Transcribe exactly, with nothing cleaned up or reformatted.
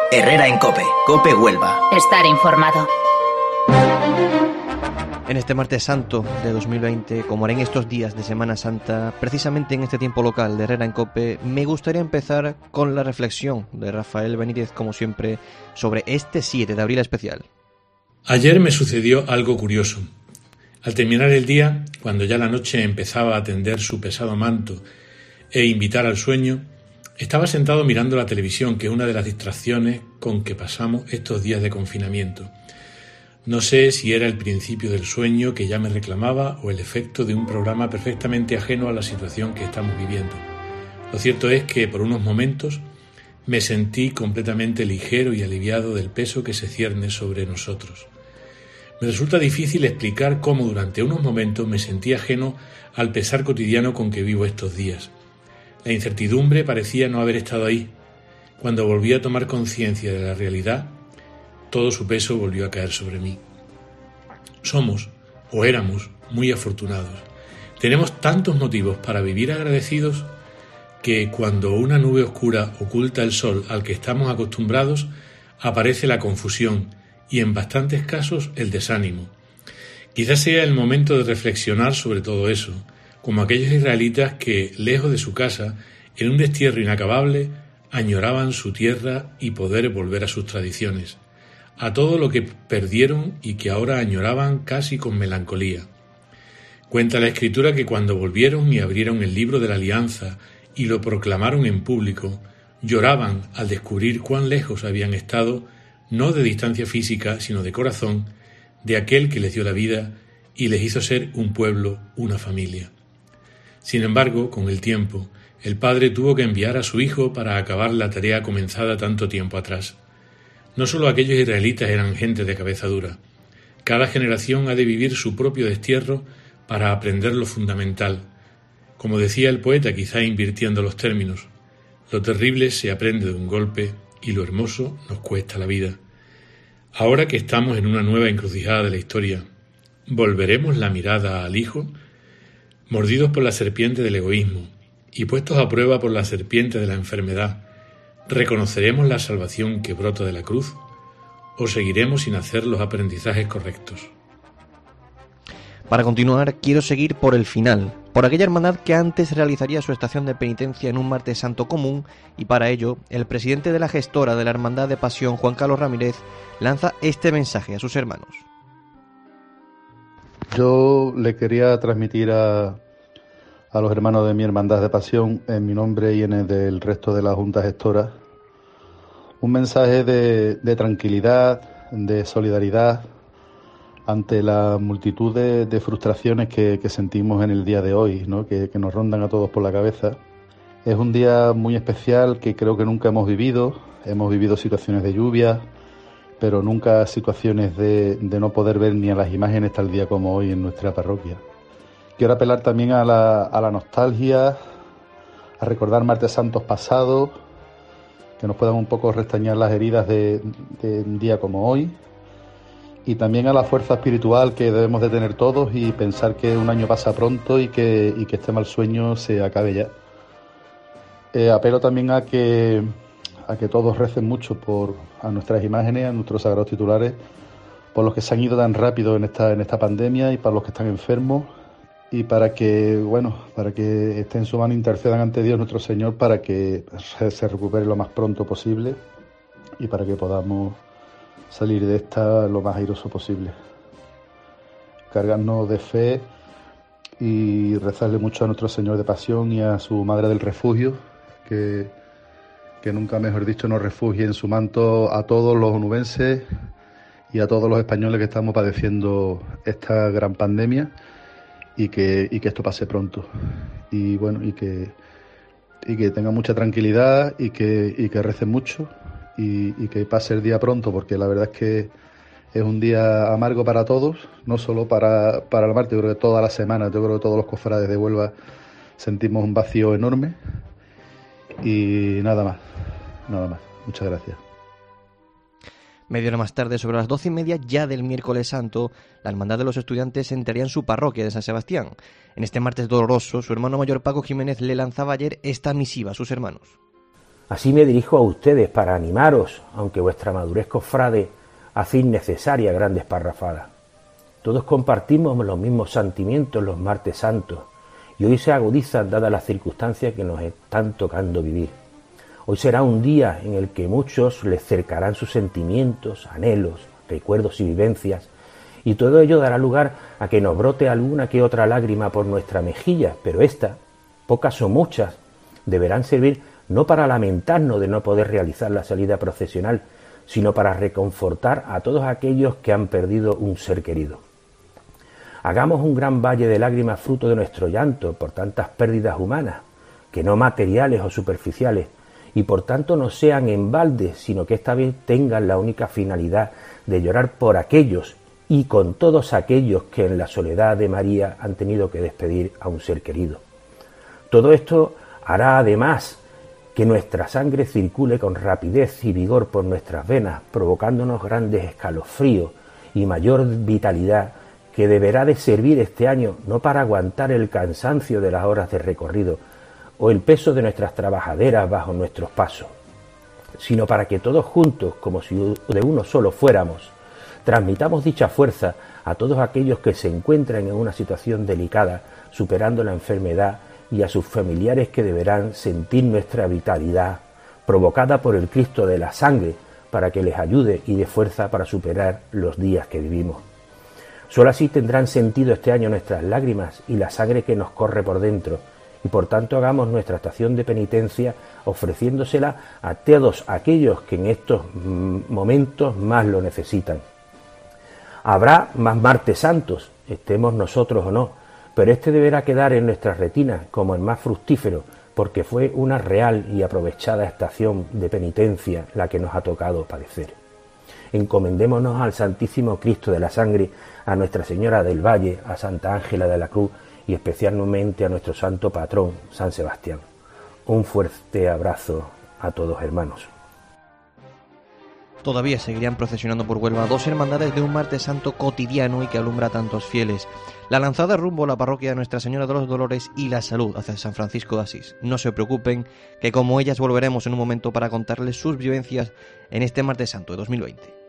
Herrera en COPE, COPE Huelva. Estar informado. En este martes santo de dos mil veinte, como haré en estos días de Semana Santa, precisamente en este tiempo local de Herrera en COPE, me gustaría empezar con la reflexión de Rafael Benítez, como siempre, sobre este siete de abril especial. Ayer me sucedió algo curioso. Al terminar el día, cuando ya la noche empezaba a tender su pesado manto e invitar al sueño, estaba sentado mirando la televisión, que es una de las distracciones con que pasamos estos días de confinamiento. No sé si era el principio del sueño que ya me reclamaba o el efecto de un programa perfectamente ajeno a la situación que estamos viviendo. Lo cierto es que por unos momentos me sentí completamente ligero y aliviado del peso que se cierne sobre nosotros. Me resulta difícil explicar cómo durante unos momentos me sentí ajeno al pesar cotidiano con que vivo estos días. La incertidumbre parecía no haber estado ahí. Cuando volví a tomar conciencia de la realidad, todo su peso volvió a caer sobre mí. Somos, o éramos, muy afortunados. Tenemos tantos motivos para vivir agradecidos que cuando una nube oscura oculta el sol al que estamos acostumbrados, aparece la confusión y en bastantes casos el desánimo. Quizás sea el momento de reflexionar sobre todo eso, como aquellos israelitas que, lejos de su casa, en un destierro inacabable, añoraban su tierra y poder volver a sus tradiciones, a todo lo que perdieron y que ahora añoraban casi con melancolía. Cuenta la Escritura que cuando volvieron y abrieron el libro de la alianza y lo proclamaron en público, lloraban al descubrir cuán lejos habían estado, no de distancia física, sino de corazón, de aquel que les dio la vida y les hizo ser un pueblo, una familia. Sin embargo, con el tiempo, el Padre tuvo que enviar a su Hijo para acabar la tarea comenzada tanto tiempo atrás. No solo aquellos israelitas eran gente de cabeza dura. Cada generación ha de vivir su propio destierro para aprender lo fundamental. Como decía el poeta, quizá invirtiendo los términos, lo terrible se aprende de un golpe y lo hermoso nos cuesta la vida. Ahora que estamos en una nueva encrucijada de la historia, ¿volveremos la mirada al Hijo? Mordidos por la serpiente del egoísmo y puestos a prueba por la serpiente de la enfermedad, ¿reconoceremos la salvación que brota de la cruz o seguiremos sin hacer los aprendizajes correctos? Para continuar, quiero seguir por el final, por aquella hermandad que antes realizaría su estación de penitencia en un martes santo común, y para ello, el presidente de la gestora de la Hermandad de Pasión, Juan Carlos Ramírez, lanza este mensaje a sus hermanos. Yo le quería transmitir a, a los hermanos de mi Hermandad de Pasión, en mi nombre y en el del resto de la Junta Gestora, un mensaje de, de tranquilidad, de solidaridad, ante la multitud de, de frustraciones que, que sentimos en el día de hoy, ¿no? que, que nos rondan a todos por la cabeza. Es un día muy especial que creo que nunca hemos vivido. Hemos vivido situaciones de lluvia, pero nunca situaciones de, de no poder ver ni a las imágenes tal día como hoy en nuestra parroquia. Quiero apelar también a la, a la nostalgia, a recordar martes santos pasados, que nos puedan un poco restañar las heridas de, de un día como hoy, y también a la fuerza espiritual que debemos de tener todos y pensar que un año pasa pronto y que, y que este mal sueño se acabe ya. Eh, apelo también a que, a que todos recen mucho por a nuestras imágenes, a nuestros sagrados titulares, por los que se han ido tan rápido en esta, en esta pandemia y para los que están enfermos, y para que, bueno, para que esté en su mano, intercedan ante Dios nuestro Señor para que se, se recupere lo más pronto posible y para que podamos salir de esta lo más airoso posible. Cargarnos de fe y rezarle mucho a nuestro Señor de Pasión y a su Madre del Refugio, que, que nunca mejor dicho nos refugie en su manto a todos los onubenses y a todos los españoles que estamos padeciendo esta gran pandemia, y que, y que esto pase pronto. Y bueno, y que, y que tengan mucha tranquilidad y que, y que recen mucho. Y, y que pase el día pronto, porque la verdad es que es un día amargo para todos, no solo para, para el martes, yo creo que toda la semana, yo creo que todos los cofrades de Huelva sentimos un vacío enorme. Y nada más, nada más. Muchas gracias. Media hora más tarde, sobre las doce y media ya del miércoles santo, la Hermandad de los Estudiantes entraría en su parroquia de San Sebastián. En este martes doloroso, su hermano mayor Paco Jiménez le lanzaba ayer esta misiva a sus hermanos. Así me dirijo a ustedes para animaros, aunque vuestra madurez cofrade hace innecesaria grandes parrafadas. Todos compartimos los mismos sentimientos los martes santos, y hoy se agudizan dadas las circunstancias que nos están tocando vivir. Hoy será un día en el que muchos les cercarán sus sentimientos, anhelos, recuerdos y vivencias, y todo ello dará lugar a que nos brote alguna que otra lágrima por nuestra mejilla, pero éstas, pocas o muchas, deberán servir no para lamentarnos de no poder realizar la salida procesional, sino para reconfortar a todos aquellos que han perdido un ser querido. Hagamos un gran valle de lágrimas fruto de nuestro llanto por tantas pérdidas humanas, que no materiales o superficiales, y por tanto no sean en balde, sino que esta vez tengan la única finalidad de llorar por aquellos y con todos aquellos que en la soledad de María han tenido que despedir a un ser querido. Todo esto hará además que nuestra sangre circule con rapidez y vigor por nuestras venas, provocándonos grandes escalofríos y mayor vitalidad, que deberá de servir este año no para aguantar el cansancio de las horas de recorrido o el peso de nuestras trabajaderas bajo nuestros pasos, sino para que todos juntos, como si de uno solo fuéramos, transmitamos dicha fuerza a todos aquellos que se encuentran en una situación delicada, superando la enfermedad, y a sus familiares que deberán sentir nuestra vitalidad, provocada por el Cristo de la sangre, para que les ayude y dé fuerza para superar los días que vivimos. Solo así tendrán sentido este año nuestras lágrimas y la sangre que nos corre por dentro, y por tanto hagamos nuestra estación de penitencia ofreciéndosela a todos aquellos que en estos momentos más lo necesitan. Habrá más martes santos, estemos nosotros o no, pero este deberá quedar en nuestras retinas como el más fructífero, porque fue una real y aprovechada estación de penitencia la que nos ha tocado padecer. Encomendémonos al Santísimo Cristo de la Sangre, a Nuestra Señora del Valle, a Santa Ángela de la Cruz y especialmente a nuestro santo patrón, San Sebastián. Un fuerte abrazo a todos, hermanos. Todavía seguirían procesionando por Huelva dos hermandades de un martes santo cotidiano y que alumbra a tantos fieles. La lanzada rumbo a la parroquia de Nuestra Señora de los Dolores y la Salud hacia San Francisco de Asís. No se preocupen, que como ellas volveremos en un momento para contarles sus vivencias en este martes santo de dos mil veinte.